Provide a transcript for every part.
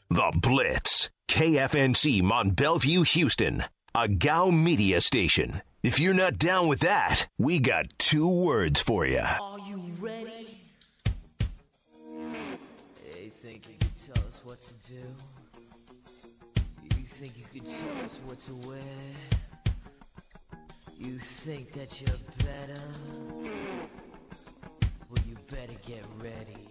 The Blitz. KFNC Mont Bellevue, Houston. A GOW media station. If you're not down with that, we got 2 words for you. Are you ready? Hey, think you could tell us what to do? You think you could tell us what to wear? You think that you're better? Well, you better get ready.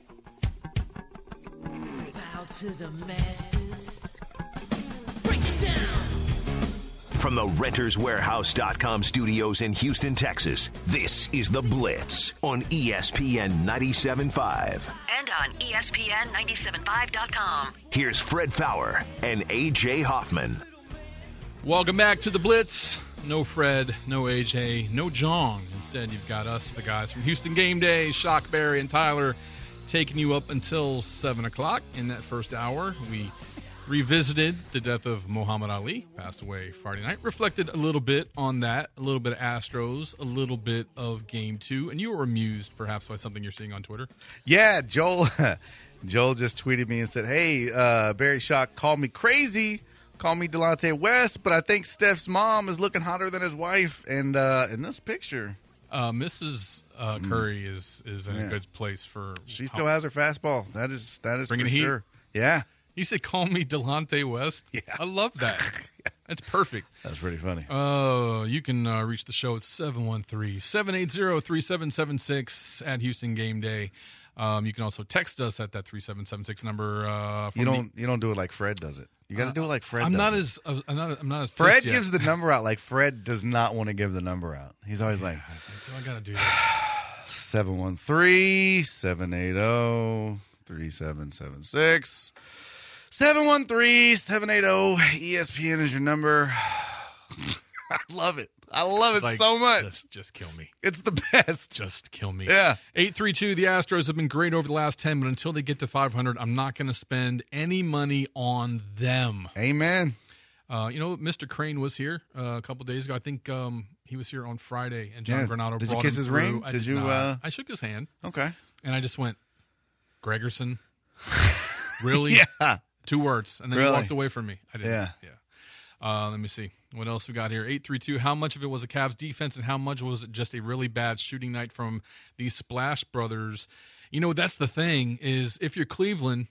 Bow to the masters. Break it down! From the RentersWarehouse.com studios in Houston, Texas, this is The Blitz on ESPN 97.5. And on ESPN975.com. Here's Fred Faour and A.J. Hoffman. Welcome back to The Blitz. No Fred, no AJ, no Jong. Instead, you've got us, the guys from Houston Game Day, Shock Barry and Tyler, taking you up until 7 o'clock. In that first hour, we revisited the death of Muhammad Ali, passed away Friday night, reflected a little bit on that, a little bit of Astros, a little bit of Game 2, and you were amused, perhaps, by something you're seeing on Twitter. Yeah, Joel just tweeted me and said, hey, Barry Shock called me crazy. Call me Delonte West, but I think Steph's mom is looking hotter than his wife. And in this picture, Mrs. Curry is in a good place for. She still has her fastball. That is Bringing for heat. sure. Yeah. He said, "Call me Delonte West." Yeah, I love that. That's perfect. That's pretty funny. You can reach the show at 713-780-3776 at Houston Game Day. You can also text us at that 3776 number. You don't do it like Fred does it. You got to do it like Fred. I'm does not as Fred pissed yet. gives the number out like Fred does not want to give the number out. He's always like, do I got to do that? 713-780-3776. 713-780 ESPN is your number. I love it. I love it so much. Just kill me. It's the best. Just kill me. Yeah. 832, the Astros have been great over the last 10, but until they get to 500, I'm not going to spend any money on them. Amen. Mr. Crane was here a couple days ago. I think he was here on Friday, and John Granado Did brought you kiss him his through. ring? I Did you? I shook his hand. Okay. And I just went, Gregerson? Really? Yeah. 2 words. And then Really? he walked away from me. I didn't. Yeah. Let me see. What else we got here? 832. How much of it was the Cavs defense and how much was it just a really bad shooting night from these Splash Brothers? That's the thing is if you're Cleveland,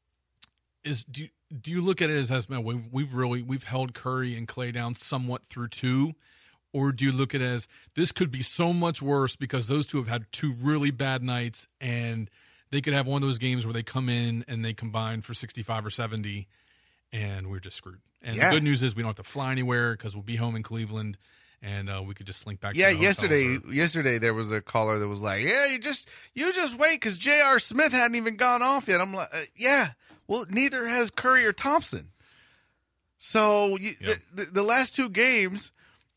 do you look at it as man, we've held Curry and Clay down somewhat through 2, or do you look at it as this could be so much worse because those 2 have had 2 really bad nights and they could have one of those games where they come in and they combine for 65 or 70 and we're just screwed. And the good news is we don't have to fly anywhere because we'll be home in Cleveland, and we could just slink back. Yeah, to the hotel. yesterday there was a caller that was like, "Yeah, you just wait because J.R. Smith hadn't even gone off yet." I'm like, "Yeah, well, neither has Curry or Thompson." So the last 2 games,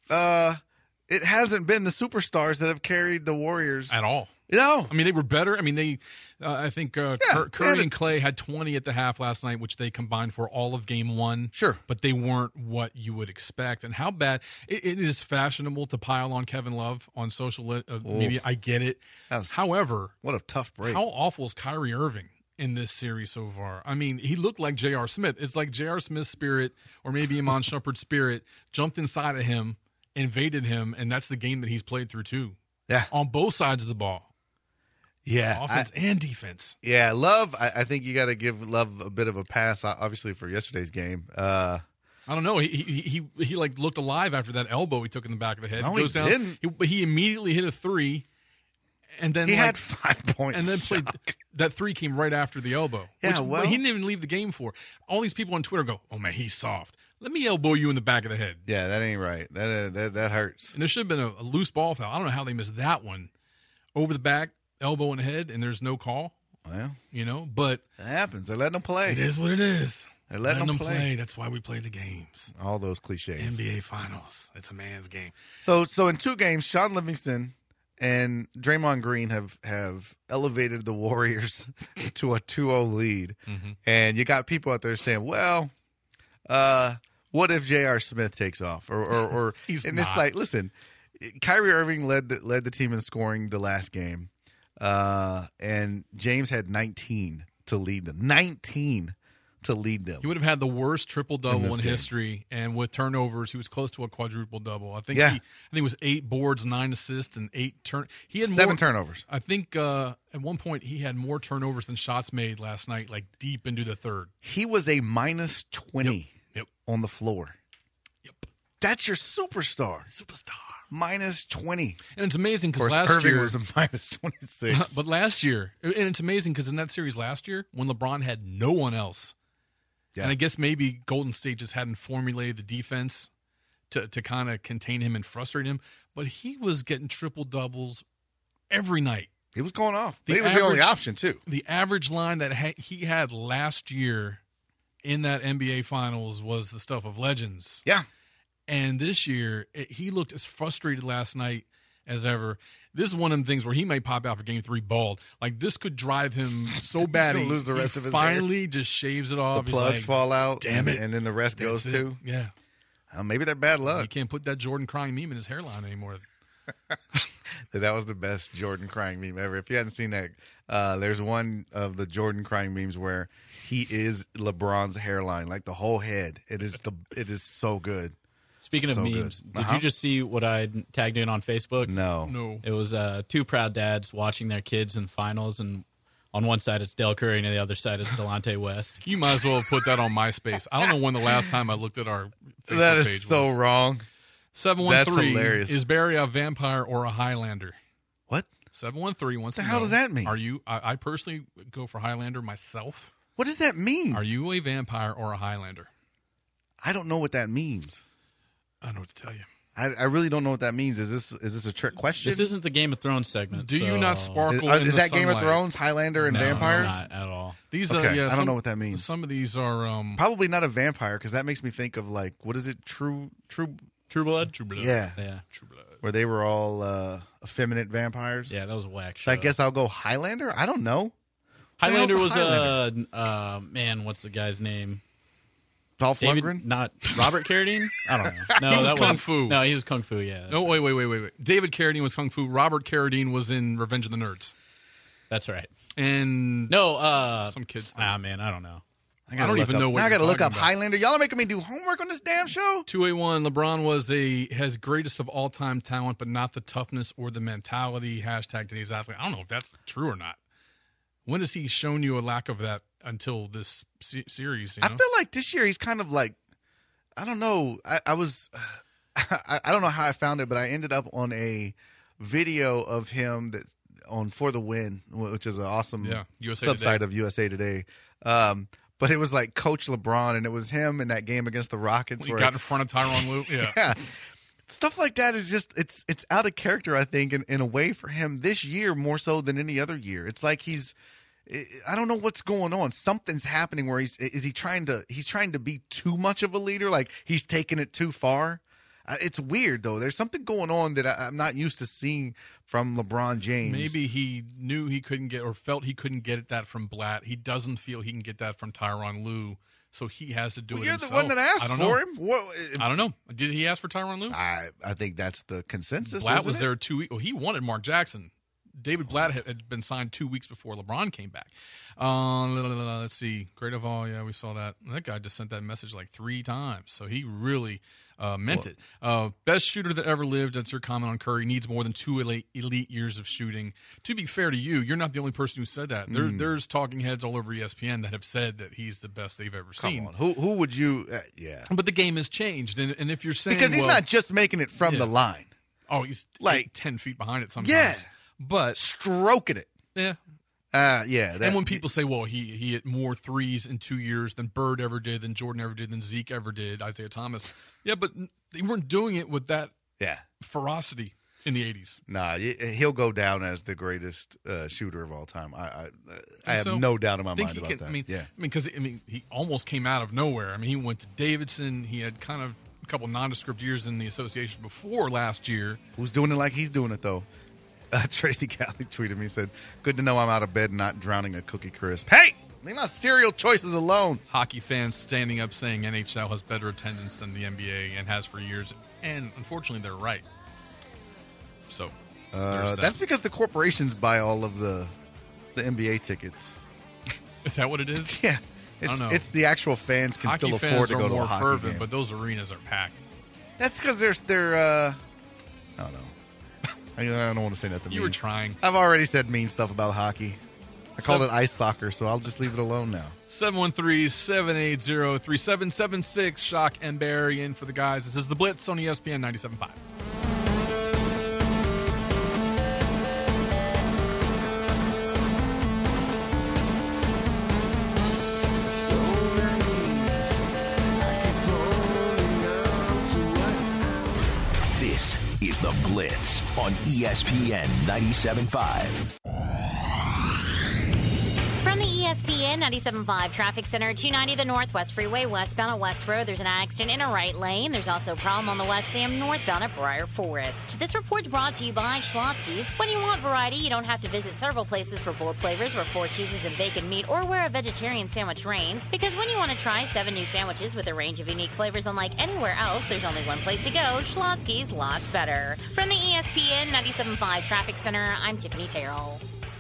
it hasn't been the superstars that have carried the Warriors at all. No, I mean they were better. I mean I think Curry and Clay had 20 at the half last night, which they combined for all of Game 1. Sure, but they weren't what you would expect. And how bad it is fashionable to pile on Kevin Love on social media. I get it. However, what a tough break. How awful is Kyrie Irving in this series so far? I mean, he looked like J.R. Smith. It's like J.R. Smith's spirit, or maybe Iman Shumpert's spirit, jumped inside of him, invaded him, and that's the game that he's played through too. Yeah, on both sides of the ball. Yeah, offense and defense. Yeah, Love. I think you got to give Love a bit of a pass, obviously, for yesterday's game. I don't know. He like looked alive after that elbow he took in the back of the head. No, he didn't. He immediately hit a 3, and then he had 5 points. And then played that 3 came right after the elbow. Yeah, which he didn't even leave the game for. All these people on Twitter go, "Oh man, he's soft. Let me elbow you in the back of the head." Yeah, that ain't right. That hurts. And there should have been a loose ball foul. I don't know how they missed that one. Over the back, elbow in the head, and there's no call. Well, but it happens. They're letting them play. It is what it is. They're letting them play. That's why we play the games. All those cliches. NBA Finals. It's a man's game. So in 2 games, Sean Livingston and Draymond Green have elevated the Warriors to a 2-0 lead. Mm-hmm. And you got people out there saying, well, what if J.R. Smith takes off? Or He's and not. It's like, listen, Kyrie Irving led the team in scoring the last game. And James had 19 to lead them. 19 to lead them. He would have had the worst triple-double in game. history, and with turnovers, he was close to a quadruple-double. I think Yeah. I think it was 8 boards, 9 assists, and 8 He had 7 more, turnovers. I think at one point he had more turnovers than shots made last night, like deep into the third. He was a minus 20 Yep. on the floor. Yep. That's your superstar. Superstar. Minus 20. And it's amazing Of because course, last Irving year was a minus 26. but last year, and it's amazing because in that series last year, when LeBron had no one else, Yeah. and I guess maybe Golden State just hadn't formulated the defense to kind of contain him and frustrate him, but he was getting triple doubles every night. He was going off. The He was the only average- option, too. The average line that he had last year in that NBA Finals was the stuff of legends. Yeah. And this year, he looked as frustrated last night as ever. This is one of them things where he may pop out for Game 3 bald. Like, this could drive him so bad. He'll lose the rest of his hair. finally just shaves it off. The He's plugs like, fall out. "Damn it." And then the rest goes, "That's it." too. Yeah. Maybe they're bad You luck. can't put that Jordan crying meme in his hairline anymore. That was the best Jordan crying meme ever. If you hadn't seen that, there's one of the Jordan crying memes where he is LeBron's hairline, like the whole head. It is so good. Speaking of So memes, good. did you just see what I tagged in on Facebook? No. No. It was 2 proud dads watching their kids in finals, and on one side it's Del Curry, and on the other side is Delonte West. You might as well have put that on MySpace. I don't know when the last time I looked at our Facebook That is page so was. wrong. 713, That's hilarious. is Barry a vampire or a Highlander? What? 713 wants The to hell know, does that mean? Are you? I personally go for Highlander myself. What does that mean? Are you a vampire or a Highlander? I don't know what that means. I don't know what to tell you. I really don't know what that means. Is this a trick question? This isn't the Game of Thrones segment. Do you so- not sparkle? in Is the that Game of sunlight? Thrones, Highlander, and No, it's vampires? not at all. These Okay, yeah, I don't know what that means. Some of these are Probably not a vampire, because that makes me think of, like, what is it? True True Blood? True Blood. Yeah. Yeah. True Blood. Where they were all effeminate vampires. Yeah, that was a whack So show. I guess I'll go Highlander? I don't know. Highlander What was the hell's a man, what's the guy's name? Dolph David, Lundgren? not Robert Carradine? I don't know. No, He was that Kung wasn't- Fu. No, he was Kung Fu, yeah. That's No, right. wait. David Carradine was Kung Fu. Robert Carradine was in Revenge of the Nerds. That's right. And No, some kids. Thing. man, I don't know. gotta I don't look even up- know what Now I you're got to look talking up about. Highlander. Y'all are making me do homework on this damn show? 281, LeBron has greatest of all time talent, but not the toughness or the mentality. Hashtag today's athlete. I don't know if that's true or not. When has he shown you a lack of that until this series? You know? I feel like this year he's kind of like, I don't know. I was, I don't know how I found it, but I ended up on a video of him that on For the Win, which is an awesome USA subsite Today. of USA Today. But it was like Coach LeBron, and it was him in that game against the Rockets. He where got in front of Tyronn Lue. Yeah. yeah. Stuff like that is just it's out of character, I think, in a way for him this year more so than any other year. It's like I don't know what's going on. Something's happening where he's trying to be too much of a leader, like he's taking it too far. It's weird though. There's something going on that I'm not used to seeing from LeBron James. Maybe he knew he couldn't get or felt he couldn't get that from Blatt. He doesn't feel he can get that from Tyronn Lue, so he has to do it You're himself. the one that asked I don't for know. him. What, I don't know. Did he ask for Tyronn Lue? I think that's the consensus. Blatt isn't was it? there 2 weeks. Oh, he wanted Mark Jackson. David Blatt had been signed 2 weeks before LeBron came back. Let's see. Great of all. Yeah, we saw that. That guy just sent that message like 3 times. So he really meant it. Best shooter that ever lived. That's your comment on Curry. Needs more than 2 elite years of shooting. To be fair to you, you're not the only person who said that. There's talking heads all over ESPN that have said that he's the best they've ever seen. Come on. Who would you? Yeah. But the game has changed. And if you're saying. Because he's well, not just making it from the line. Oh, he's like 10 feet behind it sometimes. Yeah. But, Stroking it. yeah. Yeah. And when people say, well, he hit more threes in 2 years than Bird ever did, than Jordan ever did, than Zeke ever did, Isaiah Thomas. Yeah, but they weren't doing it with that yeah. ferocity in the 80s. Nah, he'll go down as the greatest shooter of all time. I have so? no doubt in my I think mind he about can, that. Yeah. because he almost came out of nowhere. I mean, he went to Davidson. He had kind of a couple nondescript years in the association before last year. Who's doing it like he's doing it, though? Tracy Calley tweeted me, said, good to know I'm out of bed and not drowning a Cookie Crisp. Hey! Leave my cereal choices alone. Hockey fans standing up saying NHL has better attendance than the NBA and has for years. And unfortunately, they're right. So there's that. That's because the corporations buy all of the NBA tickets. Is that what it is? Yeah. don't know. It's the actual fans can Hockey still fans afford to are go to more a hockey fervent, game. but those arenas are packed. That's because they're I don't know. I don't want to say nothing. You mean. were trying. I've already said mean stuff about hockey. I called it ice soccer, so I'll just leave it alone now. 713-780-3776. Shock and Barry in for the guys. This is The Blitz on ESPN 97.5. This is The Blitz on ESPN 97.5. From the ESPN 97.5 Traffic Center, 290 the Northwest Freeway, westbound at West Road. There's an accident in a right lane. There's also a problem on the West Sam northbound at Briar Forest. This report's brought to you by Schlotzsky's. When you want variety, you don't have to visit several places for bold flavors where 4 cheeses and bacon meet or where a vegetarian sandwich reigns. Because when you want to try 7 new sandwiches with a range of unique flavors unlike anywhere else, there's only one place to go, Schlotzsky's Lots Better. From the ESPN 97.5 Traffic Center, I'm Tiffany Terrell.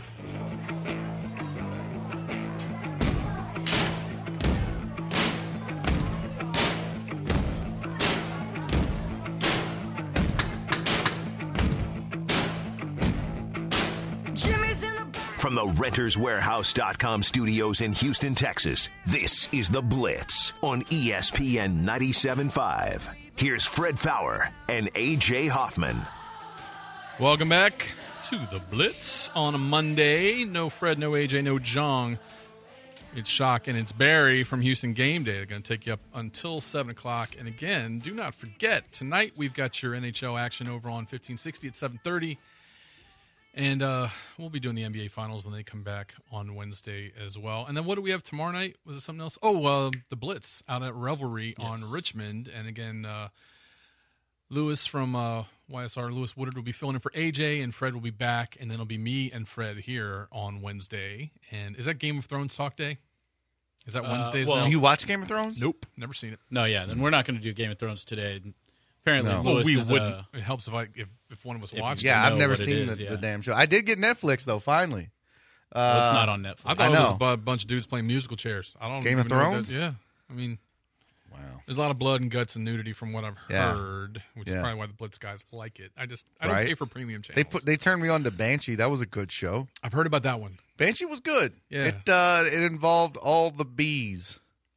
From the RentersWarehouse.com studios in Houston, Texas, this is The Blitz on ESPN 97.5. Here's Fred Fowler and A.J. Hoffman. Welcome back to The Blitz on a Monday. No Fred, no AJ, no Jong. It's Shock and it's Barry from Houston Game Day. They're going to take you up until 7 o'clock. And again, do not forget, tonight we've got your NHL action over on 1560 at 7:30. And we'll be doing the NBA Finals when they come back on Wednesday as well. And then what do we have tomorrow night? Was it something else? Oh, the Blitz out at Revelry on Richmond. And again, Lewis from YSR, Lewis Woodard, will be filling in for AJ, and Fred will be back. And then it'll be me and Fred here on Wednesday. And is that Game of Thrones talk day? Is that Wednesdays now? Do you watch Game of Thrones? Nope, never seen it. No, yeah. Then we're not going to do Game of Thrones today. Apparently, No. Lewis we is, wouldn't. It helps if one of us if watched Yeah, know I've never what it seen is, the damn show. I did get Netflix, though, finally. well, it's not on Netflix. I thought I it was know. a bunch of dudes playing musical chairs. I don't Game of even know what Thrones? that- yeah, I mean, Wow. there's a lot of blood and guts and nudity from what I've Yeah. heard, which is Yeah. probably why the Blitz guys like it. I don't Right. pay for premium channels. They turned me on to Banshee. That was a good show. I've heard about that one. Banshee was good. Yeah. It involved all the bees.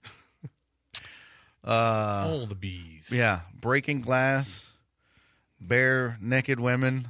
All the bees. Yeah, breaking glass, bare naked women,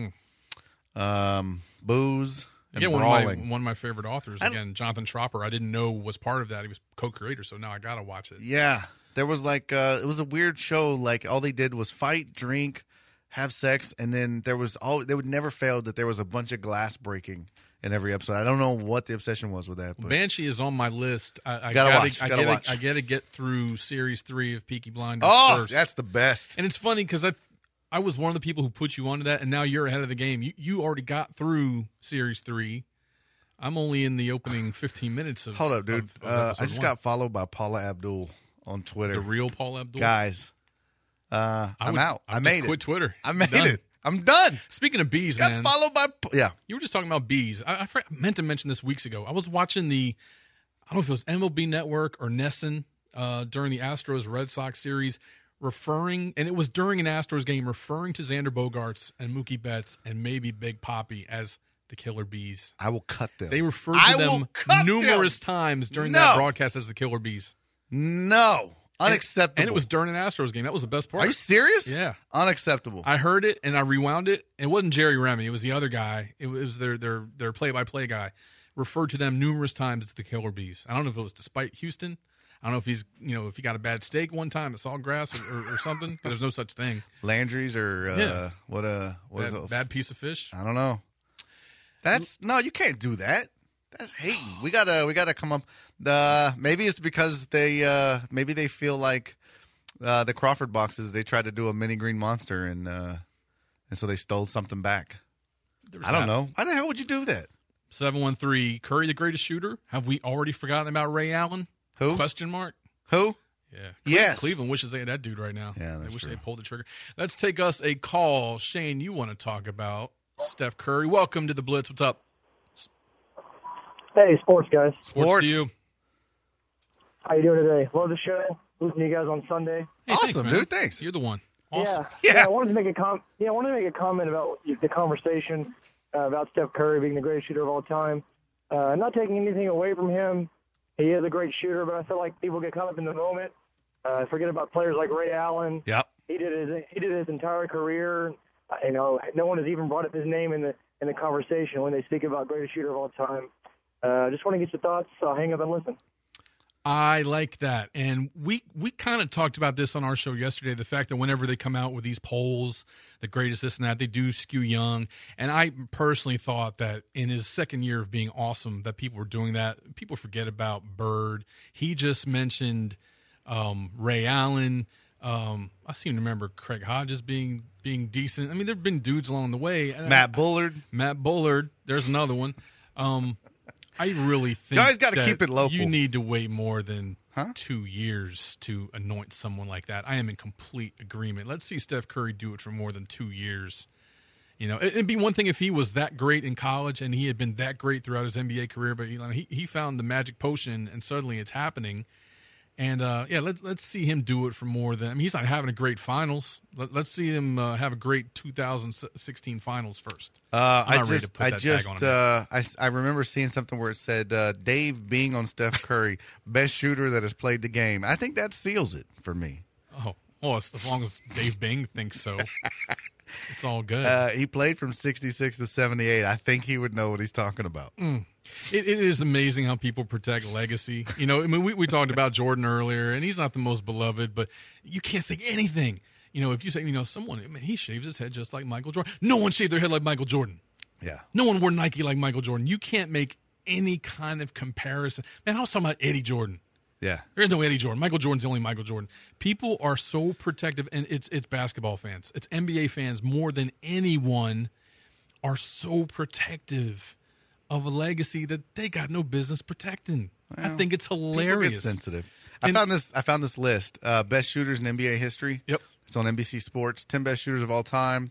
booze, and Again, brawling. one of my favorite authors, again, Jonathan Tropper, I didn't know was part of that. He was co-creator, so now I got to watch it. Yeah, there was like it was a weird show. Like all they did was fight, drink, have sex, and then they would never fail that there was a bunch of glass breaking in every episode. I don't know what the obsession was with that. But Banshee is on my list. I Gotta gotta watch. I gotta get through series 3 of Peaky Blinders oh, first. that's the best. And it's funny because I was one of the people who put you onto that, and now you're ahead of the game. You already got through series 3. I'm only in the opening 15 minutes of. Hold up, dude. of I episode just 1. got followed by Paula Abdul on Twitter. The real Paul Abdul. Guys, I'm out. I made it. Quit Twitter. I made Done. it. I'm done. Speaking of bees, Got man. followed by yeah. You were just talking about bees. I meant to mention this weeks ago. I was watching I don't know if it was MLB Network or Nesson during the Astros Red Sox series, and it was during an Astros game, referring to Xander Bogaerts and Mookie Betts and maybe Big Papi as the killer bees. I will cut them. They referred I to will them cut numerous them. times during No. that broadcast as the killer bees. No, unacceptable. And it was during an Astros game. That was the best part. Are you serious? Yeah. Unacceptable. I heard it and I rewound it. It wasn't Jerry Remy. It was the other guy. It was their play-by-play guy. Referred to them numerous times as the killer bees. I don't know if it was despite Houston. I don't know if if he got a bad steak one time at Sawgrass or something. There's no such thing. Landry's or Yeah. what was it? Bad piece of fish. I don't know. That's no, you can't do that. That's hating. We gotta come up. Maybe it's because maybe they feel like the Crawford boxes. They tried to do a mini green monster and so they stole something back. I don't know. Why the hell would you do that? 713 Curry the greatest shooter. Have we already forgotten about Ray Allen? Who? Question mark. Who? Yeah. Yes. Cleveland wishes they had that dude right now. Yeah, they that's wish true. they had pulled the trigger. Let's take us a call. Shane, you want to talk about Steph Curry. Welcome to the Blitz. What's up? Hey, sports guys. Sports to you. How you doing today? Love the show. Listening to you guys on Sunday. Hey, Awesome, thanks, man. dude. Thanks. You're the one. Awesome. Yeah. I wanted to make a comment about the conversation about Steph Curry being the greatest shooter of all time. Not taking anything away from him. He is a great shooter, but I feel like people get caught up in the moment. Forget about players like Ray Allen. Yep. He did his entire career. No one has even brought up his name in the conversation when they speak about greatest shooter of all time. Just want to get your thoughts. I'll hang up and listen. I like that. And we kind of talked about this on our show yesterday, the fact that whenever they come out with these polls, the greatest this and that, they do skew young. And I personally thought that in his second year of being awesome that people were doing that. People forget about Bird. He just mentioned Ray Allen. I seem to remember Craig Hodges being decent. I mean, there have been dudes along the way. Matt Bullard. There's another one. I really think You always got to that keep it local. You need to wait more than 2 years to anoint someone like that. I am in complete agreement. Let's see Steph Curry do it for more than 2 years. It'd be one thing if he was that great in college and he had been that great throughout his NBA career, but he found the magic potion and suddenly it's happening. And, let's see him do it for more than – I mean, he's not having a great finals. Let's see him have a great 2016 finals first. I remember seeing something where it said Dave Bing on Steph Curry, best shooter that has played the game. I think that seals it for me. Oh, well, as long as Dave Bing thinks so. It's all good. He played from 66 to 78. I think he would know what he's talking about. It is amazing how people protect legacy. We talked about Jordan earlier, and he's not the most beloved, but you can't say anything. If you say, someone, he shaves his head just like Michael Jordan. No one shaved their head like Michael Jordan. Yeah. No one wore Nike like Michael Jordan. You can't make any kind of comparison. Man, I was talking about Eddie Jordan. Yeah. There's no Eddie Jordan. Michael Jordan's the only Michael Jordan. People are so protective, and it's basketball fans. It's NBA fans more than anyone are so protective of a legacy that they got no business protecting. Well, I think it's hilarious. People get sensitive. I found this list. Best shooters in NBA history. Yep. It's on NBC Sports. 10 best shooters of all time.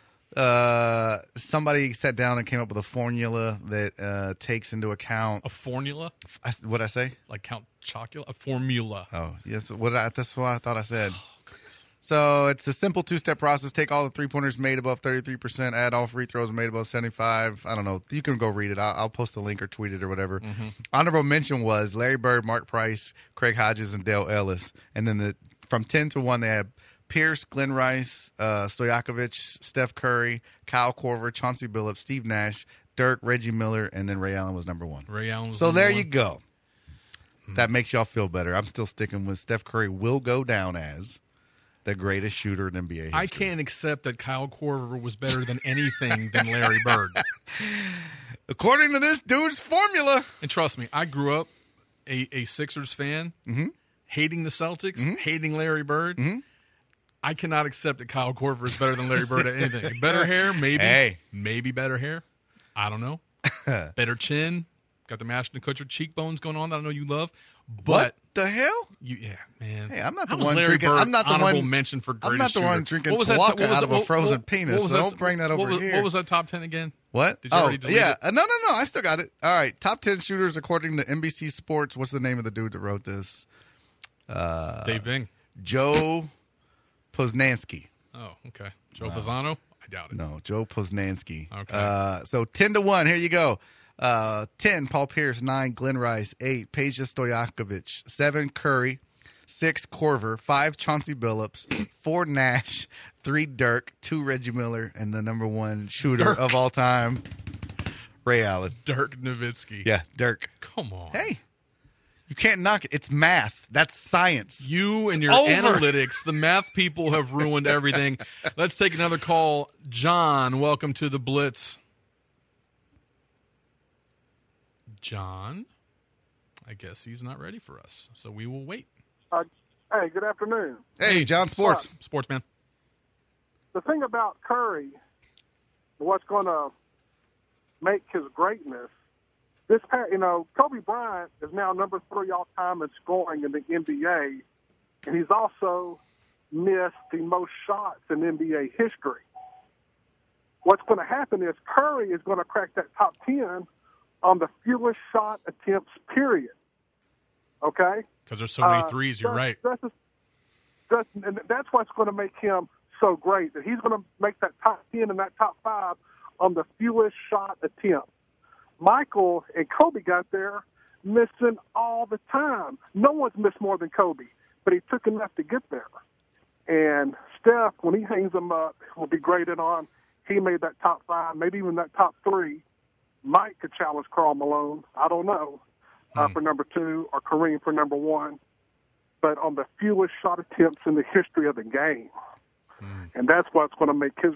Somebody sat down and came up with a formula that takes into account a formula. What'd I say? Like Count Chocula? A formula. Oh, yeah, that's what I thought I said. Oh, goodness. So it's a simple two-step process. Take all the three-pointers made above 33%. Add all free throws made above 75. I don't know. You can go read it. I'll post a link or tweet it or whatever. Mm-hmm. Honorable mention was Larry Bird, Mark Price, Craig Hodges, and Dale Ellis. And then from 10 to 1, they had Pierce, Glenn Rice, Stojakovic, Steph Curry, Kyle Korver, Chauncey Billups, Steve Nash, Dirk, Reggie Miller, and then Ray Allen was number 1. Ray Allen was so number there 1. you go. That makes y'all feel better. I'm still sticking with Steph Curry will go down as the greatest shooter in NBA history. I can't accept that Kyle Korver was better than anything than Larry Bird. According to this dude's formula. And trust me, I grew up a Sixers fan, hating the Celtics, hating Larry Bird. Mm-hmm. I cannot accept that Kyle Korver is better than Larry Bird at anything. Better hair, maybe. Hey. Maybe better hair. I don't know. Better chin. Got the Ashton Kutcher cheekbones going on that I know you love. But what the hell? Yeah, man. Hey, I'm not the one drinking. I'm not the one mention for greatest I'm not the shooter. one drinking Tuaca out of a frozen penis. So don't bring that over here. What was that top 10 again? What? Did you already delete it? No. I still got it. All right. Top 10 shooters according to NBC Sports. What's the name of the dude that wrote this? Dave Bing. Joe Poznansky. Oh, okay. Joe Pisano? I doubt it. No, Joe Poznansky. Okay. So 10 to 1. Here you go. 10, Paul Pierce. 9, Glenn Rice. 8, Peja Stojakovic. 7, Curry. 6, Korver. 5, Chauncey Billups. 4, Nash. 3, Dirk. 2, Reggie Miller. And the number 1 shooter of all time, Ray Allen. Dirk Nowitzki. Yeah, Dirk. Come on. Hey. You can't knock it. It's math. That's science. You and your analytics. The math people have ruined everything. Let's take another call. John, welcome to the Blitz. John, I guess he's not ready for us, so we will wait. Hey, good afternoon. Hey, John Sports. Sportsman. The thing about Curry, what's going to make his greatness, Kobe Bryant is now number 3 all-time in scoring in the NBA, and he's also missed the most shots in NBA history. What's going to happen is Curry is going to crack that top 10 on the fewest shot attempts, period. Okay? because there's so many threes. You're right. And that's what's going to make him so great, that he's going to make that top 10 and that top 5 on the fewest shot attempts. Michael and Kobe got there missing all the time. No one's missed more than Kobe, but he took enough to get there. And Steph, when he hangs them up, will be graded on. He made that top 5, maybe even that top 3. Mike could challenge Karl Malone. I don't know, for number 2, or Kareem for number 1. But on the fewest shot attempts in the history of the game. And that's what's going to make him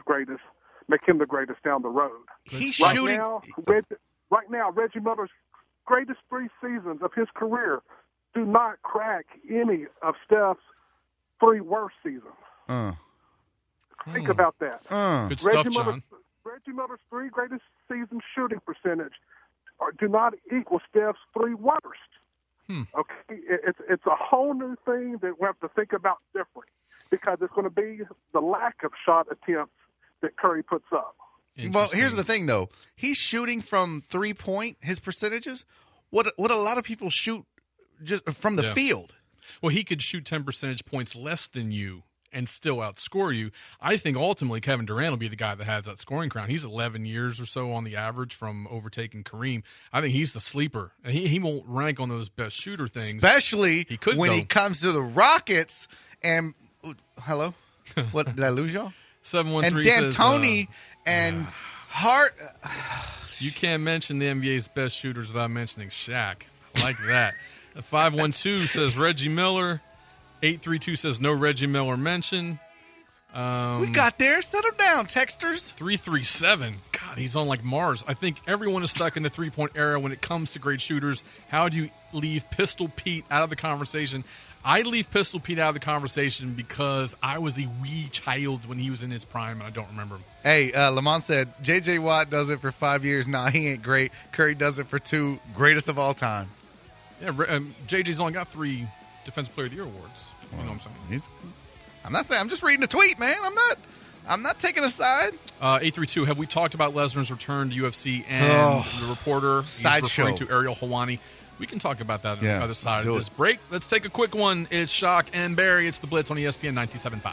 the greatest down the road. He's shooting. Right now, Reggie Miller's greatest 3 seasons of his career do not crack any of Steph's 3 worst seasons. Think about that. Good stuff, John. Reggie Miller's 3 greatest season shooting percentage do not equal Steph's 3 worst. Okay, it's a whole new thing that we have to think about differently, because it's going to be the lack of shot attempts that Curry puts up. Well, here's the thing, though. He's shooting from 3-point, his percentages, what a lot of people shoot just from the field. Well, he could shoot 10 percentage points less than you and still outscore you. I think ultimately Kevin Durant will be the guy that has that scoring crown. He's 11 years or so on the average from overtaking Kareem. I think he's the sleeper. And he won't rank on those best shooter things. Especially when he comes to the Rockets and hello? What, did I lose y'all? 713 and D'Antoni and Hart. You can't mention the NBA's best shooters without mentioning Shaq. I like that. 512 says Reggie Miller. 832 says no Reggie Miller mention. We got there. Settle down, texters. 337. God, he's on like Mars. I think everyone is stuck in the three-point era when it comes to great shooters. How do you leave Pistol Pete out of the conversation? I leave Pistol Pete out of the conversation because I was a wee child when he was in his prime, and I don't remember him. Hey, Lamont said, J.J. Watt does it for 5 years. Nah, he ain't great. Curry does it for 2. Greatest of all time. Yeah, J.J.'s only got 3 Defensive Player of the Year awards. You know what I'm saying? I'm not saying. I'm just reading a tweet, man. I'm not taking a side. 832. Have we talked about Lesnar's return to UFC and the reporter? He's referring to Ariel Helwani. We can talk about that on the other side of this break. Let's take a quick one. It's Shock and Barry. It's the Blitz on ESPN 97.5.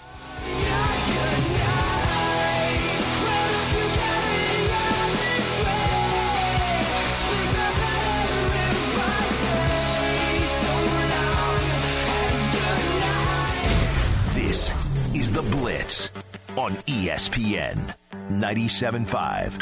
This is the Blitz on ESPN 97.5.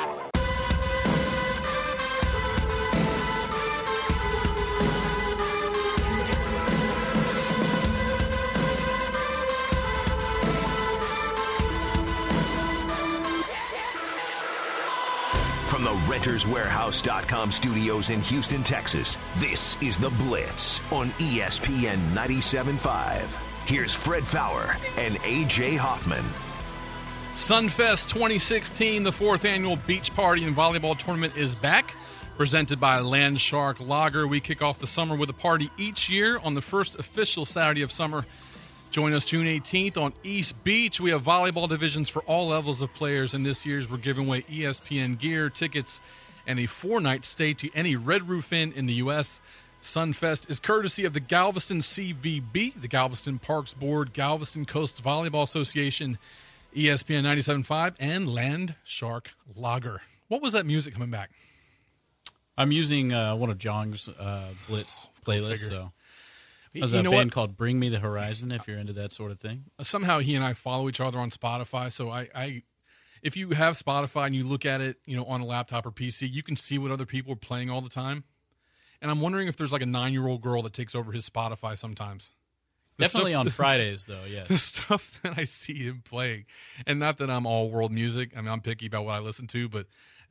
From the RentersWarehouse.com studios in Houston, Texas, this is the Blitz on ESPN 97.5. Here's Fred Fowler and A.J. Hoffman. Sunfest 2016, the 4th annual beach party and volleyball tournament is back. Presented by Landshark Lager. We kick off the summer with a party each year on the first official Saturday of summer. Join us June 18th on East Beach. We have volleyball divisions for all levels of players, and this year's we're giving away ESPN gear, tickets, and a 4-night stay to any Red Roof Inn in the U.S. Sunfest is courtesy of the Galveston CVB, the Galveston Parks Board, Galveston Coast Volleyball Association, ESPN 97.5, and Landshark Lager. What was that music coming back? I'm using one of John's Blitz playlists, so there's a band called Bring Me the Horizon, if you're into that sort of thing. Somehow he and I follow each other on Spotify, so I if you have Spotify and you look at it, on a laptop or PC, you can see what other people are playing all the time. And I'm wondering if there's like a 9-year-old girl that takes over his Spotify sometimes. Definitely on Fridays, though, yes. The stuff that I see him playing. And not that I'm all world music. I mean, I'm picky about what I listen to, but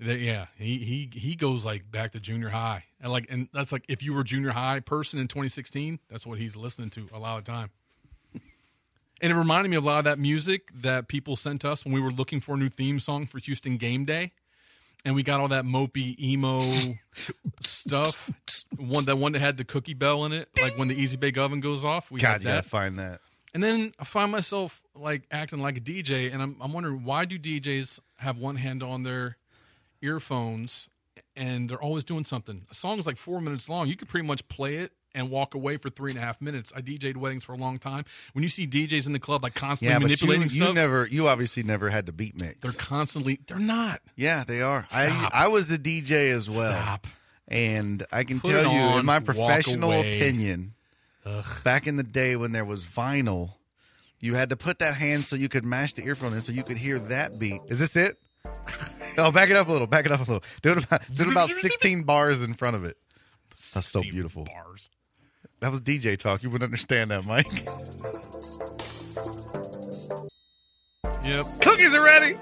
he goes like back to junior high. And that's like if you were a junior high person in 2016, that's what he's listening to a lot of the time. And it reminded me of a lot of that music that people sent us when we were looking for a new theme song for Houston Game Day. And we got all that mopey, emo stuff. That one that had the cookie bell in it, like when the Easy Bake Oven goes off. We God, had you that. gotta find that. And then I find myself like acting like a DJ, and I'm wondering, why do DJs have one hand on their earphones and they're always doing something? A song is like 4 minutes long. You could pretty much play it and walk away for 3.5 minutes. I DJ'd weddings for a long time. When you see DJs in the club like constantly manipulating stuff, you obviously never had to beat mix. They're not. Yeah, they are. Stop. I was a DJ as well. Stop. And I can Put tell it you, on, in my walk professional away. opinion, back in the day when there was vinyl, you had to put that hand so you could mash the earphone in so you could hear that beat. Is this it? Oh, back it up a little. Do it about 16 bars in front of it. That's so beautiful. Bars. That was DJ talk. You wouldn't understand that, Mike. Yep. Cookies are ready.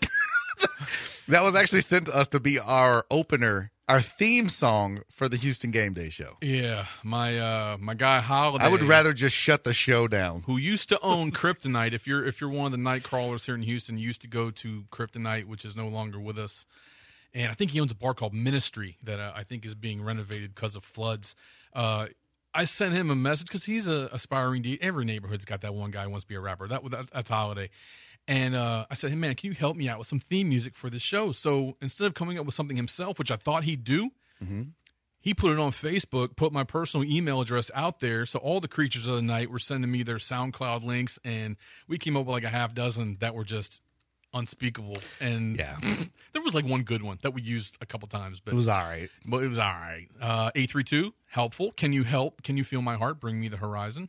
That was actually sent to us to be our opener, our theme song for the Houston Game Day show. Yeah, my guy Holiday. I would rather just shut the show down. Who used to own Kryptonite? If you're one of the night crawlers here in Houston, you used to go to Kryptonite, which is no longer with us. And I think he owns a bar called Ministry that I think is being renovated because of floods. I sent him a message because he's an aspiring DJ. Every neighborhood's got that one guy who wants to be a rapper. That's Holiday. And I said, hey, man, can you help me out with some theme music for this show? So instead of coming up with something himself, which I thought he'd do, he put it on Facebook, put my personal email address out there. So all the creatures of the night were sending me their SoundCloud links, and we came up with like a half dozen that were just unspeakable. And yeah, there was like one good one that we used a couple times. But it was all right. But it was all right. 832, helpful. Can you help? Can you feel my heart? Bring me the horizon.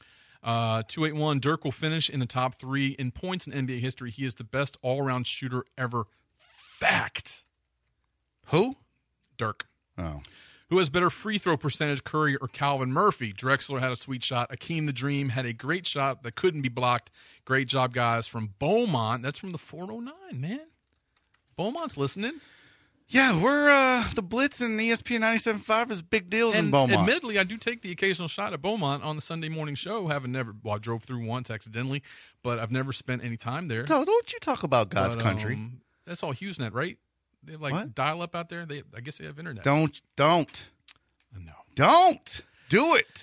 281, Dirk will finish in the top 3 in points in NBA history. He is the best all-around shooter ever. Fact. Who? Dirk. Oh. Who has better free throw percentage, Curry or Calvin Murphy? Drexler had a sweet shot. Akeem the Dream had a great shot that couldn't be blocked. Great job, guys, from Beaumont. That's from the 409, man. Beaumont's listening. Yeah, we're the Blitz and ESPN 97.5 is big deals in Beaumont. Admittedly, I do take the occasional shot at Beaumont on the Sunday morning show. I drove through once accidentally, but I've never spent any time there. So don't you talk about God's country. That's all HughesNet, right? They have like dial-up out there. I guess they have internet. Don't. No. Don't do it.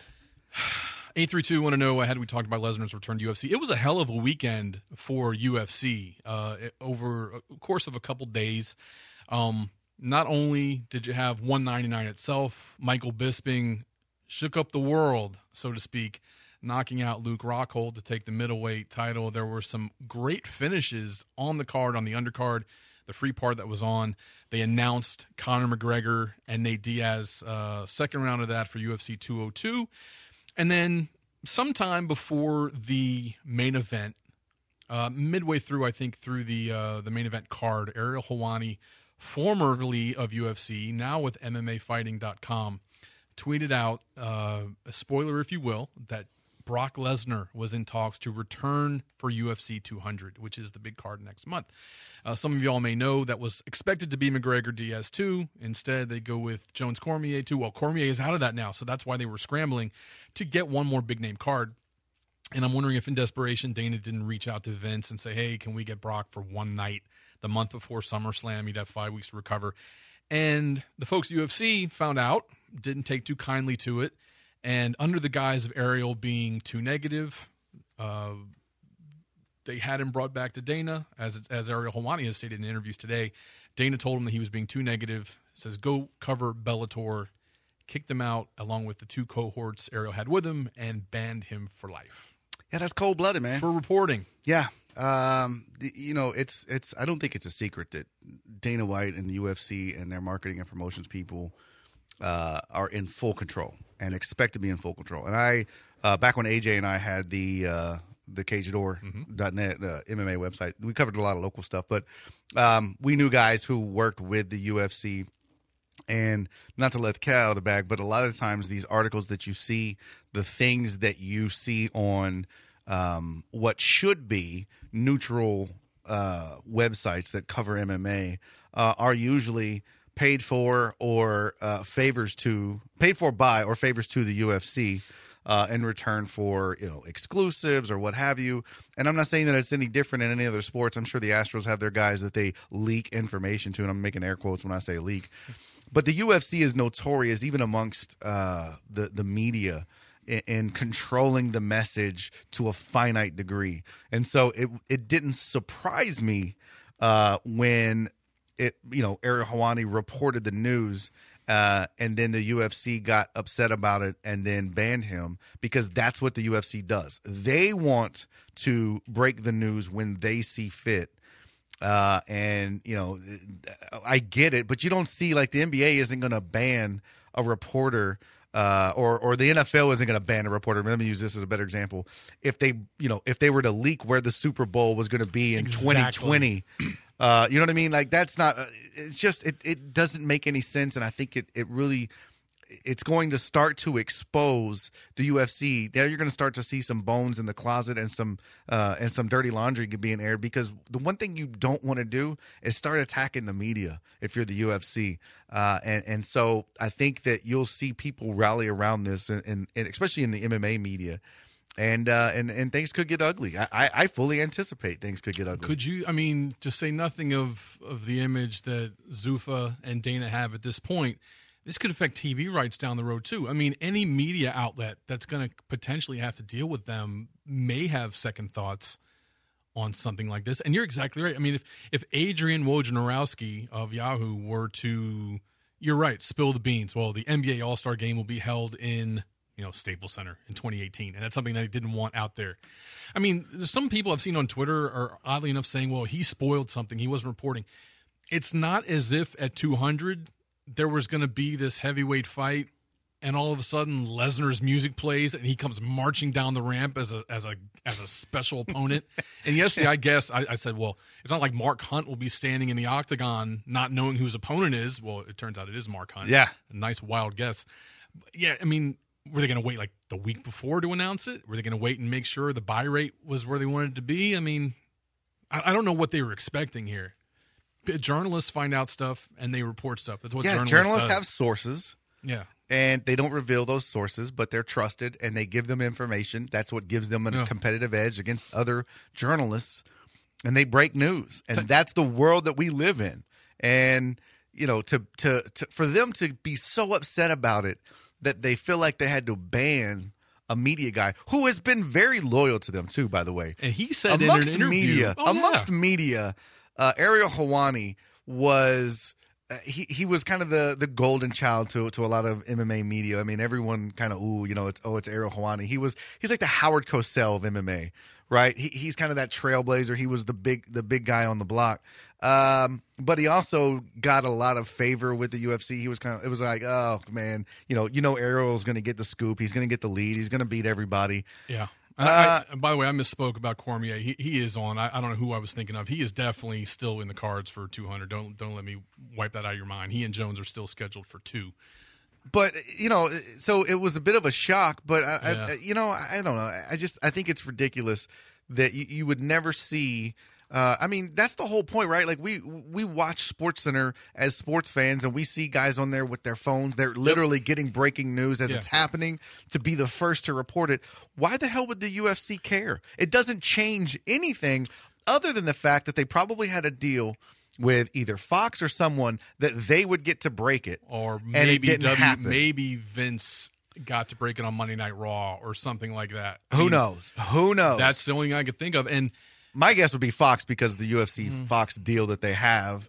832 want to know, had we talked about Lesnar's return to UFC? It was a hell of a weekend for UFC over a course of a couple days. Not only did you have 199 itself, Michael Bisping shook up the world, so to speak, knocking out Luke Rockhold to take the middleweight title. There were some great finishes on the card, on the undercard, the free part that was on. They announced Conor McGregor and Nate Diaz, second round of that for UFC 202. And then sometime before the main event, midway through, I think, through the main event card, Ariel Helwani, formerly of UFC, now with MMAfighting.com, tweeted out, a spoiler if you will, that Brock Lesnar was in talks to return for UFC 200, which is the big card next month. Some of y'all may know that was expected to be McGregor-Diaz 2. Instead, they go with Jones-Cormier 2. Well, Cormier is out of that now, so that's why they were scrambling to get one more big-name card. And I'm wondering if in desperation Dana didn't reach out to Vince and say, hey, can we get Brock for one night the month before SummerSlam? He'd have 5 weeks to recover. And the folks at UFC found out, didn't take too kindly to it, and under the guise of Ariel being too negative, they had him brought back to Dana, as Ariel Helwani has stated in interviews today. Dana told him that he was being too negative, says go cover Bellator, kicked him out along with the 2 cohorts Ariel had with him, and banned him for life. Yeah, that's cold-blooded, man. For reporting. Yeah. It's. I don't think it's a secret that Dana White and the UFC and their marketing and promotions people are in full control and expect to be in full control. And I, back when AJ and I had the CageDoor.net MMA website, we covered a lot of local stuff, but we knew guys who worked with the UFC. And not to let the cat out of the bag, but a lot of times these articles that you see, the things that you see on what should be neutral websites that cover MMA are usually paid for or paid for by or favors to the UFC in return for exclusives or what have you. And I'm not saying that it's any different in any other sports. I'm sure the Astros have their guys that they leak information to, and I'm making air quotes when I say leak. But the UFC is notorious, even amongst the media, in controlling the message to a finite degree. And so it didn't surprise me when Ariel Helwani reported the news and then the UFC got upset about it and then banned him, because that's what the UFC does. They want to break the news when they see fit. And, you know, I get it, but you don't see, like, the NBA isn't going to ban a reporter, or the NFL isn't going to ban a reporter. Let me use this as a better example. If they were to leak where the Super Bowl was going to be in 2020, you know what I mean? Like, that's not, it's just, it doesn't make any sense. And I think it really, it's going to start to expose the UFC. Now you're going to start to see some bones in the closet and some dirty laundry being aired, because the one thing you don't want to do is start attacking the media if you're the UFC. And so I think that you'll see people rally around this, and especially in the MMA media. And things could get ugly. I fully anticipate things could get ugly. Could you, I mean, to say nothing of the image that Zuffa and Dana have at this point, this could affect TV rights down the road, too. I mean, any media outlet that's going to potentially have to deal with them may have second thoughts on something like this. And you're exactly right. I mean, if Adrian Wojnarowski of Yahoo were to, you're right, spill the beans, well, the NBA All-Star Game will be held in, Staples Center in 2018. And that's something that he didn't want out there. I mean, there's some people I've seen on Twitter are oddly enough saying, well, he spoiled something. He wasn't reporting. It's not as if at 200 there was going to be this heavyweight fight, and all of a sudden Lesnar's music plays and he comes marching down the ramp as a special opponent. And yesterday, I guess I said, well, it's not like Mark Hunt will be standing in the octagon not knowing who his opponent is. Well, it turns out it is Mark Hunt. Yeah, a nice wild guess. Yeah, I mean, were they going to wait like the week before to announce it? Were they going to wait and make sure the buy rate was where they wanted it to be? I mean, I don't know what they were expecting here. Journalists find out stuff and they report stuff. That's what journalists have sources. Yeah. And they don't reveal those sources, but they're trusted and they give them information. That's what gives them a competitive edge against other journalists. And they break news. And that's the world that we live in. And, for them to be so upset about it that they feel like they had to ban a media guy who has been very loyal to them too, by the way. And he said amongst in an interview, media, Ariel Helwani was he was kind of the golden child to a lot of MMA media. I mean, everyone kind of it's Ariel Helwani. He's like the Howard Cosell of MMA, right? He's kind of that trailblazer. He was the big guy on the block. But he also got a lot of favor with the UFC. It was like, oh man, Ariel's going to get the scoop. He's going to get the lead. He's going to beat everybody. Yeah. By the way, I misspoke about Cormier. He is on. I don't know who I was thinking of. He is definitely still in the cards for 200. Don't let me wipe that out of your mind. He and Jones are still scheduled for 2. But so it was a bit of a shock. But I don't know. I think it's ridiculous that you would never see. I mean, that's the whole point, right? Like we watch SportsCenter as sports fans, and we see guys on there with their phones. They're literally getting breaking news as it's happening to be the first to report it. Why the hell would the UFC care? It doesn't change anything other than the fact that they probably had a deal with either Fox or someone that they would get to break it, or maybe maybe Vince got to break it on Monday Night Raw or something like that. Who knows? That's the only thing I could think of. And my guess would be Fox because of the UFC Fox deal that they have.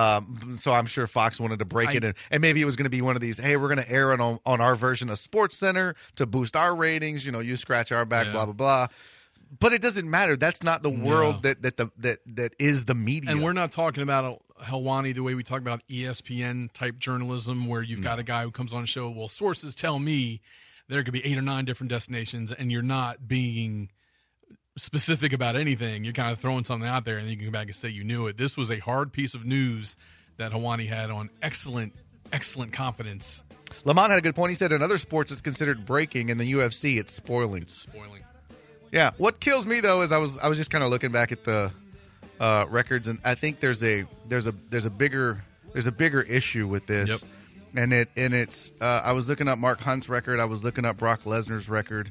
So I'm sure Fox wanted to break it. And maybe it was going to be one of these, hey, we're going to air it on our version of SportsCenter to boost our ratings. You scratch our back, blah, blah, blah. But it doesn't matter. That's not the world that is the media. And we're not talking about Helwani the way we talk about ESPN-type journalism where you've got a guy who comes on a show, well, sources tell me there could be 8 or 9 different destinations, and you're not being specific about anything. You're kind of throwing something out there and then you can come back and say you knew it. This was a hard piece of news that Helwani had on excellent confidence. Lamont had a good point. He said in other sports it's considered breaking. In the UFC it's spoiling. Yeah. What kills me though is I was just kind of looking back at the records, and I think there's a bigger issue with this. Yep. And it's I was looking up Mark Hunt's record. I was looking up Brock Lesnar's record.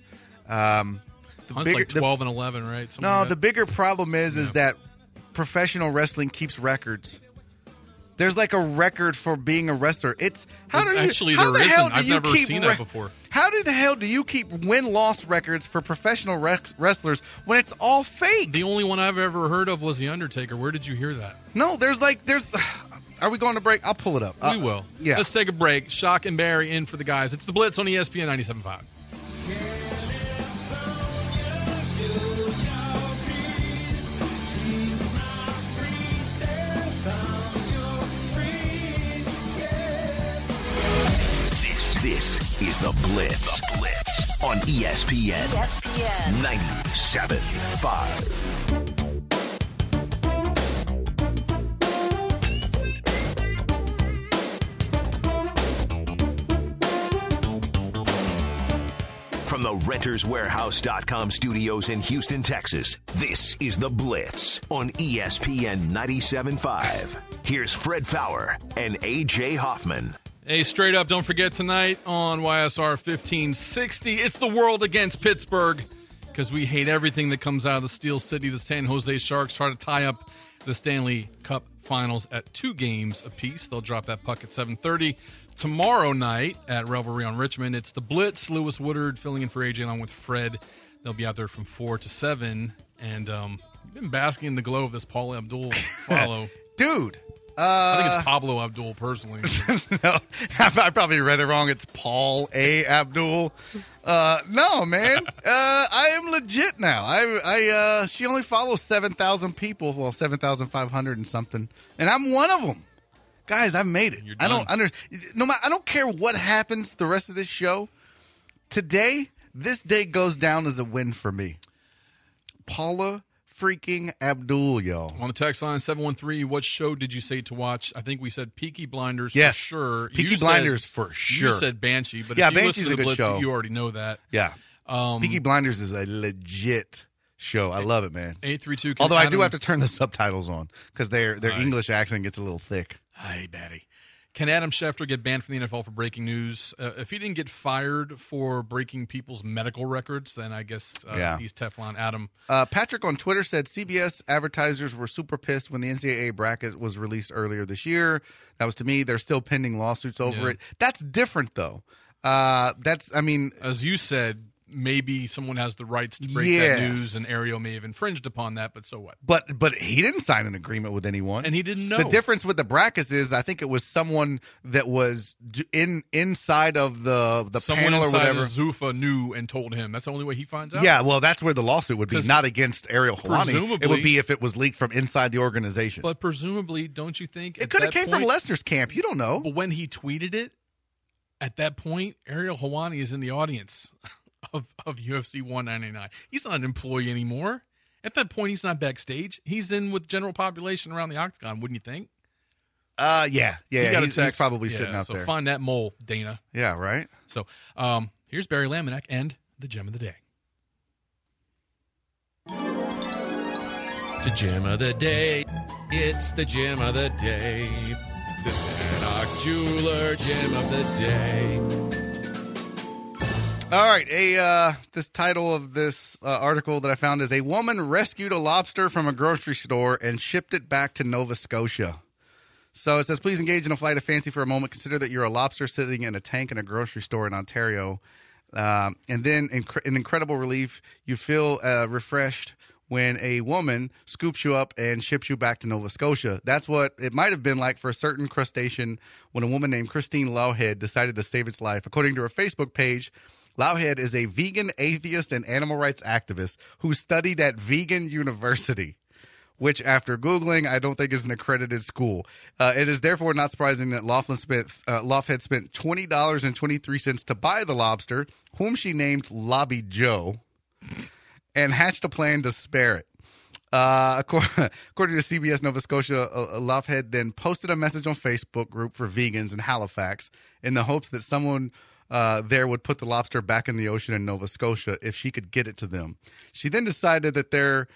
Hunt's like 12 and 11, right? Something like the bigger problem is that professional wrestling keeps records. There's like a record for being a wrestler. I've never seen that before. How the hell do you keep win-loss records for professional wrestlers when it's all fake? The only one I've ever heard of was The Undertaker. Where did you hear that? No, there's Are we going to break? I'll pull it up. We will. Yeah. Let's take a break. Shock and Barry in for the guys. It's the Blitz on ESPN 97.5. This is the Blitz. The Blitz on ESPN 97.5. From the RentersWarehouse.com studios in Houston, Texas, this is The Blitz on ESPN 97.5. Here's Fred Faour and A.J. Hoffman. Hey, straight up, don't forget tonight on YSR 1560, it's the world against Pittsburgh, because we hate everything that comes out of the Steel City. The San Jose Sharks try to tie up the Stanley Cup Finals at 2 games apiece. They'll drop that puck at 7:30. Tomorrow night at Revelry on Richmond, it's the Blitz. Lewis Woodard filling in for AJ along with Fred. They'll be out there from 4 to 7. And you've been basking in the glow of this Paul Abdul follow. Dude. I think it's Pablo Abdul, personally. No, I probably read it wrong. It's Paul A. Abdul. No, man. I am legit now. She only follows 7,000 people. Well, 7,500 and something. And I'm one of them. Guys, I've made it. I don't care what happens the rest of this show. Today, this day goes down as a win for me. Paula freaking Abdul, y'all. On the text line, 713, what show did you say to watch? I think we said Peaky Blinders yes. for sure. Peaky Blinders for sure. You said Banshee, but yeah, if you Banshee's listen to a good Blitz, show. You already know that. Yeah. Peaky Blinders is a legit show. I love it, man. 832. Although I do have to turn the subtitles on because their English accent gets a little thick. Hi, Batty. Can Adam Schefter get banned from the NFL for breaking news? If he didn't get fired for breaking people's medical records, then I guess he's Teflon Adam. Patrick on Twitter said CBS advertisers were super pissed when the NCAA bracket was released earlier this year. That was to me. They're still pending lawsuits over it. That's different, though. As you said, maybe someone has the rights to break that news, and Ariel may have infringed upon that, but so what? But he didn't sign an agreement with anyone. And he didn't know. The difference with the brackets is I think it was someone that was inside of the panel or whatever. Someone inside Zuffa knew and told him. That's the only way he finds out? Yeah, well, that's where the lawsuit would be, not against Ariel Helwani. It would be if it was leaked from inside the organization. But presumably, don't you think it could have came from Lesnar's camp? You don't know. But when he tweeted it, at that point, Ariel Helwani is in the audience of UFC 199. He's not an employee anymore. At that point, he's not backstage. He's in with general population around the octagon, wouldn't you think? Yeah. He's probably sitting out there. So find that mole, Dana. Yeah, right? So here's Barry Laminack and the gem of the day. The gem of the day. It's the gem of the day. The Sanok Jeweler gem of the day. All right, this title of this article that I found is A Woman Rescued a Lobster from a Grocery Store and Shipped it back to Nova Scotia. So it says, please engage in a flight of fancy for a moment. Consider that you're a lobster sitting in a tank in a grocery store in Ontario. And then, in incredible relief, you feel refreshed when a woman scoops you up and ships you back to Nova Scotia. That's what it might have been like for a certain crustacean when a woman named Christine Lowhead decided to save its life. According to her Facebook page, Lowhead is a vegan, atheist, and animal rights activist who studied at Vegan University, which, after Googling, I don't think is an accredited school. It is therefore not surprising that Lowhead spent $20.23 to buy the lobster, whom she named Lobby Joe, and hatched a plan to spare it. According to CBS Nova Scotia, Lowhead then posted a message on Facebook group for vegans in Halifax in the hopes that someone there would put the lobster back in the ocean in Nova Scotia if she could get it to them. She then decided that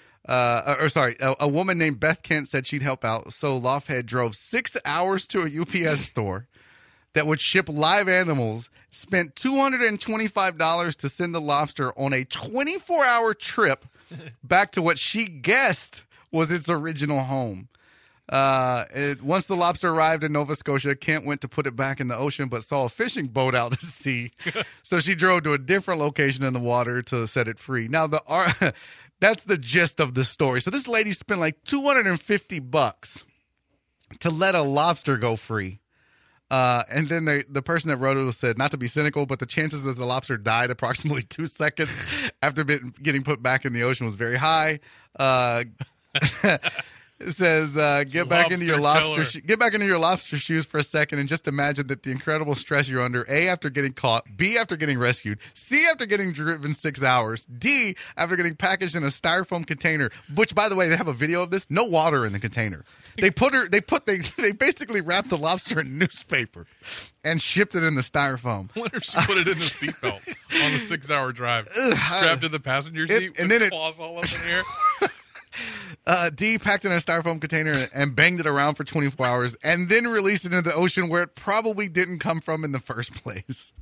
a woman named Beth Kent said she'd help out, so Lowhead drove 6 hours to a UPS store that would ship live animals, spent $225 to send the lobster on a 24-hour trip back to what she guessed was its original home. Once the lobster arrived in Nova Scotia, Kent went to put it back in the ocean, but saw a fishing boat out to sea. So she drove to a different location in the water to set it free. Now, that's the gist of the story. So this lady spent like $250 to let a lobster go free. And then the person that wrote it said, not to be cynical, but the chances that the lobster died approximately 2 seconds after getting put back in the ocean was very high. It says, get back into your lobster shoes for a second and just imagine that the incredible stress you're under, A, after getting caught, B, after getting rescued, C, after getting driven 6 hours, D, after getting packaged in a styrofoam container, which, by the way, they have a video of this, no water in the container. They basically wrapped the lobster in newspaper and shipped it in the styrofoam. I wonder if she put it in the seatbelt on the 6-hour drive. Strapped to the passenger seat and then claws all up in the air. D packed in a styrofoam container and banged it around for 24 hours and then released it into the ocean where it probably didn't come from in the first place.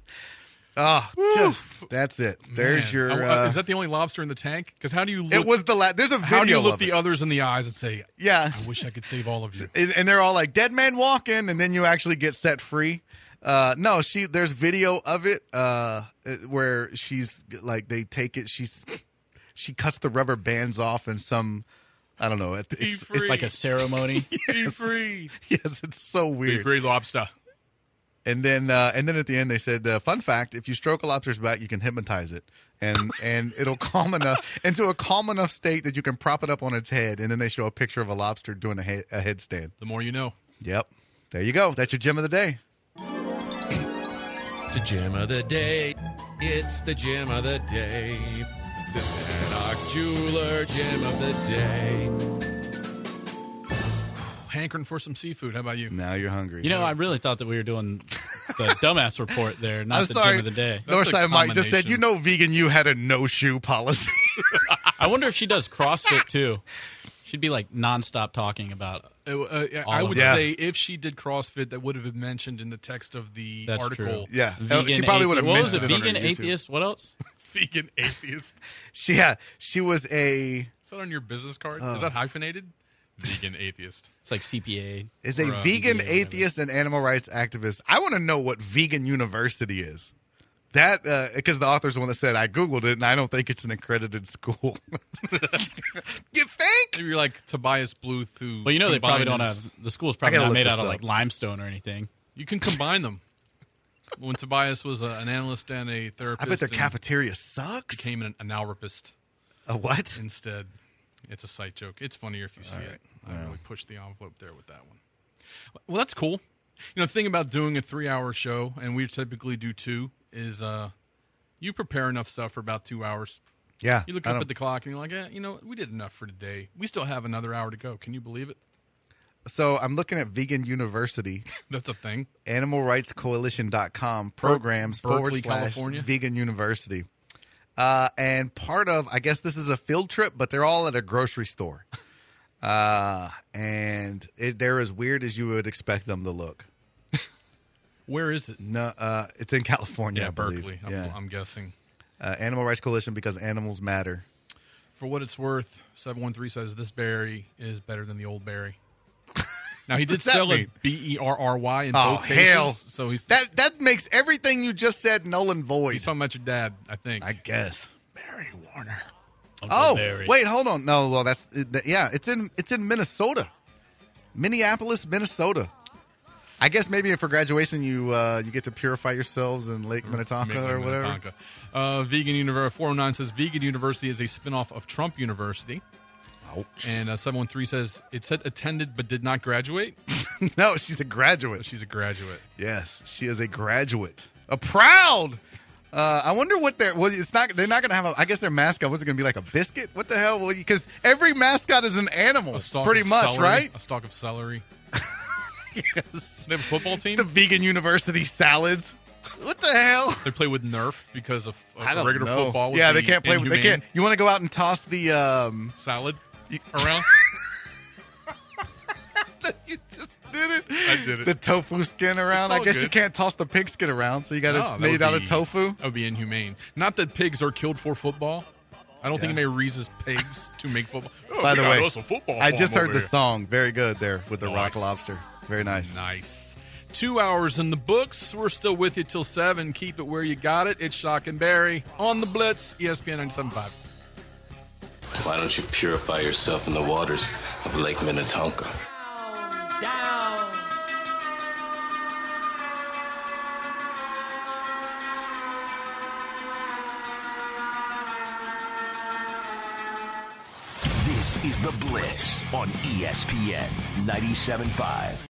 That's it. There's your. Is that the only lobster in the tank? Because how do you look? It was there's a video. How do you look the others in the eyes and say, "Yeah, I wish I could save all of you"? And they're all like, "Dead man walking," and then you actually get set free. No, there's video of it where she's like, they take it. She cuts the rubber bands off and some, I don't know. It's like a ceremony. Be free. Yes, it's so weird. Be free, lobster. And then at the end they said, fun fact: if you stroke a lobster's back, you can hypnotize it, and it'll calm enough into a calm enough state that you can prop it up on its head. And then they show a picture of a lobster doing a headstand. The more you know. Yep. There you go. That's your gem of the day. The gem of the day. It's the gem of the day. The Zadok Jeweler gem of the day. Hankering for some seafood. How about you? Now you're hungry. You know, I really thought that we were doing the dumbass report there, not the gem of the day. Northside Mike just said, Vegan U had a no-shoe policy. I wonder if she does CrossFit, too. She'd be like nonstop talking about I would say if she did CrossFit, that would have been mentioned in the text of the article. True. Yeah. Vegan she probably would have mentioned it. What was it? Vegan atheist? What else? Vegan atheist. She was a... Is that on your business card? Is that hyphenated? Vegan atheist. It's like CPA. Is a vegan atheist and animal rights activist. I want to know what Vegan University is. That, because the author's the one that said, I Googled it, and I don't think it's an accredited school. You think? Maybe you're like Tobias Bluth, who... Well, they probably don't have... The school's probably not made out of like limestone or anything. You can combine them. When Tobias was an analyst and a therapist... I bet their cafeteria sucks. Became an analropist. A what? Instead. It's a sight joke. It's funnier if you see it. I really pushed the envelope there with that one. Well, that's cool. The thing about doing a 3-hour show, and we typically do 2, is you prepare enough stuff for about 2 hours. Yeah. You look up at the clock and you're like, we did enough for today. We still have another hour to go. Can you believe it? So I'm looking at Vegan University. That's a thing. AnimalRightsCoalition.com programs Berkeley, California. /Vegan University. And part of, I guess this is a field trip, but they're all at a grocery store. And they're as weird as you would expect them to look. Where is it? No, it's in California. Yeah, I believe. Berkeley. I'm guessing. Animal Rights Coalition, because animals matter. For what it's worth, 713 says this berry is better than the old berry. Now he did spell it Berry in both cases. Hell. So that makes everything you just said null and void. He's talking about your dad, I think. I guess. Barry Warner. Barry. Wait, hold on. No, well it's in Minnesota. Minneapolis, Minnesota. I guess maybe for graduation you get to purify yourselves in Lake Minnetonka or whatever. Vegan University 409 says Vegan University is a spinoff of Trump University. Ouch. And 713 says it said attended but did not graduate. No, she's a graduate. She's a graduate. Yes, she is a graduate. A proud. I wonder what they're not going to have. I guess their mascot was it going to be like a biscuit? What the hell? Because every mascot is an animal, pretty much, celery, right? A stalk of celery. Yes. They have a football team. The Vegan University salads. What the hell? They play with Nerf because of regular football. Yeah, they can't play with. They can't. You want to go out and toss the salad around? You just did it. I did it. The tofu skin around. I guess good. You can't toss the pig skin around, so you got it made out of tofu. That would be inhumane. Not that pigs are killed for football. I don't think anybody raises pigs to make football. By the way, football I just heard the song. Very good there with the rock lobster. Very nice. Nice. 2 hours in the books. We're still with you till 7. Keep it where you got it. It's Shock and Barry on the Blitz, ESPN 97.5. Why don't you purify yourself in the waters of Lake Minnetonka? Down. This is The Blitz on ESPN 97.5.